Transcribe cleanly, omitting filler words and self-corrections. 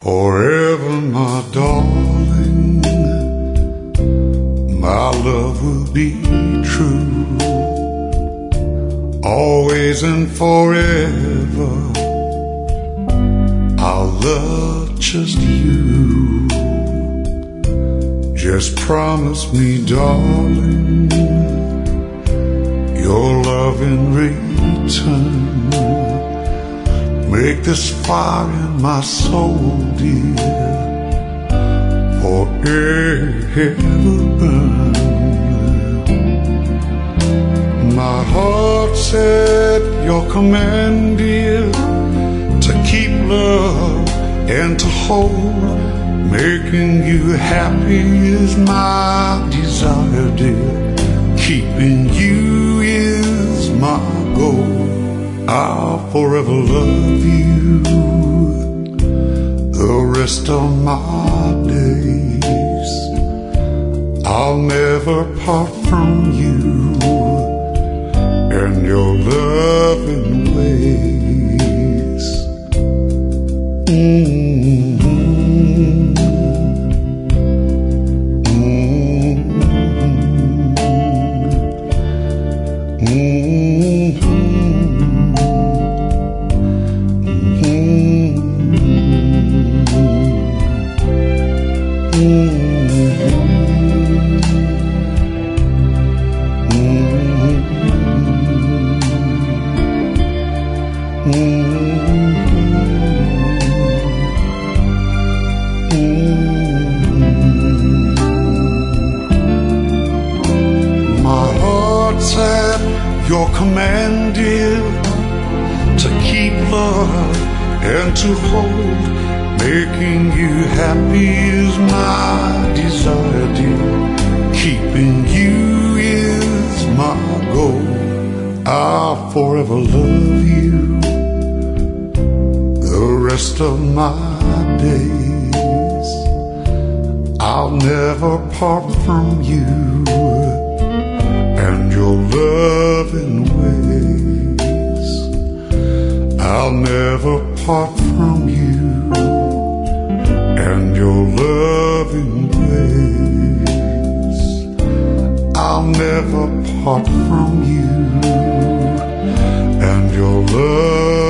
Forever, my darling, my love will be true. Always and forever, I'll love just you. Just promise me, darling, your love in return. Make this fire in my soul, dear, forever burn. My heart said your command, dear, to keep love and to hold. Making you happy is my desire, dear. Keeping you is my goal. I'll forever love you the rest of my days. I'll never part from you and your loving ways. My heart said your command, dear, to keep love and to hold. Making you happy is my desire, dear. Keeping you is my goal. I'll forever love you the rest of my days. I'll never part from you and your loving ways. I'll never part from you and your loving ways. I'll never part from you and your love.